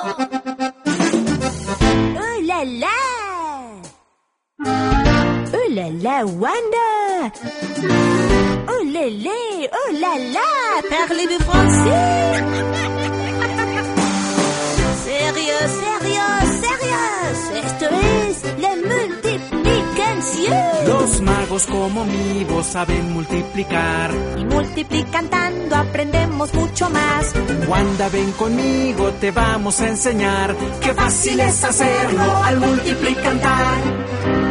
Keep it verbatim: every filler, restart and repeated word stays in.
Oh là là! Oh là là, Wanda! Oh lélé, oh là là, parlez-vous français? Sérieux, sérieux, sérieux, esto es la multiplicación. Los magos como mi voz saben multiplicar. Y multiplicando aprendemos mucho más. Wanda, ven conmigo, te vamos a enseñar. Qué fácil es hacerlo al multiplicar.